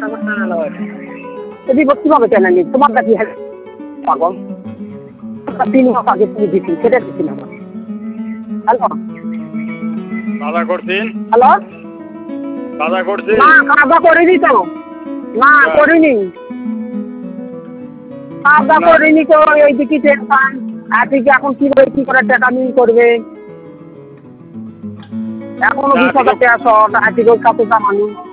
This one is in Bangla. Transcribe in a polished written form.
কিভাবে কেন নি তোমার কাছে পাগল 3 মাস আগে তুমি দিচ্ছি সেটা দিচ্ছিলাম হ্যালো দাদা করছেন হ্যালো দাদা করছেন না কাজা করিনি তো না করিনি কাজা করিনি তো এইদিকে টেনশন এদিকে এখন কিভাবে কি করে টাকা নিয়ে করবে এখনো 20,000 টাকা শর্ট এদিকে কত দাম আনি